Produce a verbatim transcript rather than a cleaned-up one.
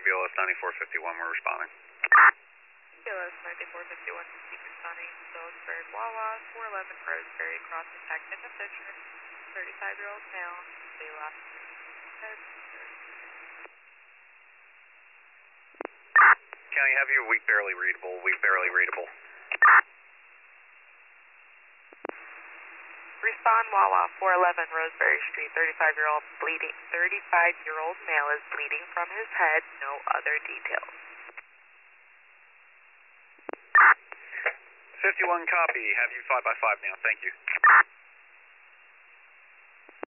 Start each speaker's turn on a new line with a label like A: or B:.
A: B L S ninety-four fifty-one, we're responding.
B: B L S ninety-four fifty-one, keep responding. Phillipsburg, Wawa, four eleven Roseberry, cross attack in the picture. thirty-five-year-old male, they left.
A: County, have you weak barely readable, weak barely readable.
B: Respond Wawa, four eleven Roseberry Street, thirty-five-year-old bleeding, thirty-five-year-old male is bleeding from his head, no other details.
A: fifty-one copy, have you five by five now, thank you.